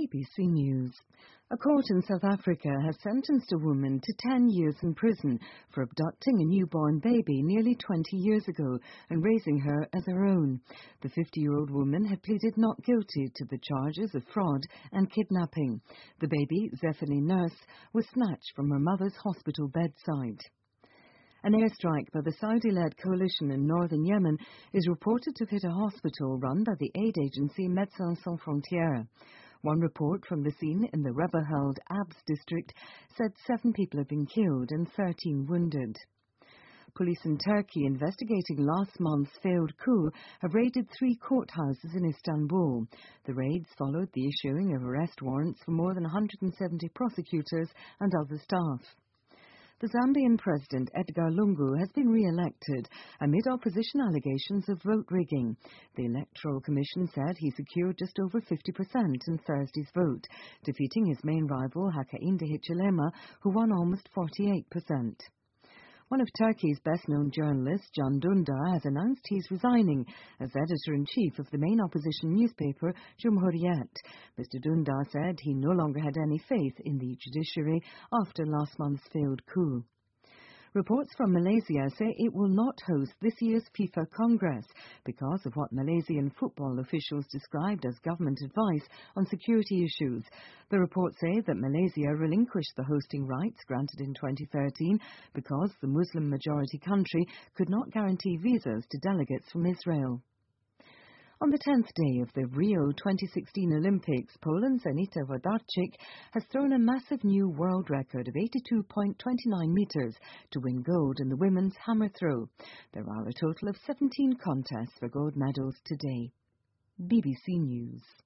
BBC News. A court in South Africa has sentenced a woman to 10 years in prison for abducting a newborn baby nearly 20 years ago and raising her as her own. The 50-year-old woman had pleaded not guilty to the charges of fraud and kidnapping. The baby, Zephany Nurse, was snatched from her mother's hospital bedside. An airstrike by the Saudi-led coalition in northern Yemen is reported to hit a hospital run by the aid agency Médecins Sans Frontières. One report from the scene in the rubber-held Abs district said 7 people have been killed and 13 wounded. Police in Turkey investigating last month's failed coup have raided 3 courthouses in Istanbul. The raids followed the issuing of arrest warrants for more than 170 prosecutors and other staff. The Zambian President Edgar Lungu has been re-elected amid opposition allegations of vote rigging. The Electoral Commission said he secured just over 50% in Thursday's vote, defeating his main rival Hakainde Hichilema, who won almost 48%. One of Turkey's best-known journalists, Can Dündar, has announced he's resigning as editor-in-chief of the main opposition newspaper, Cumhuriyet. Mr. Dündar said he no longer had any faith in the judiciary after last month's failed coup. Reports from Malaysia say it will not host this year's FIFA Congress because of what Malaysian football officials described as government advice on security issues. The reports say that Malaysia relinquished the hosting rights granted in 2013 because the Muslim-majority country could not guarantee visas to delegates from Israel. On the 10th day of the Rio 2016 Olympics, Poland's Anita Włodarczyk has thrown a massive new world record of 82.29 metres to win gold in the women's hammer throw. There are a total of 17 contests for gold medals today. BBC News.